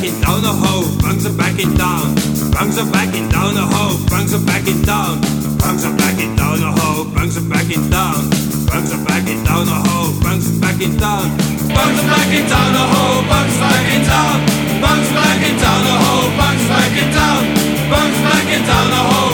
backing down the hole, bunks are backing down. Bunks are backing down the hole, bunks are backing down. Bunks are backing down the hole, bunks are backing down. Bunks are backing down the hole, bunks are backing down. Bunks are backing down the hole, bunks are backing down. Bunks are backing down the hole, bunks are backing down. Bunks are backing down the hole.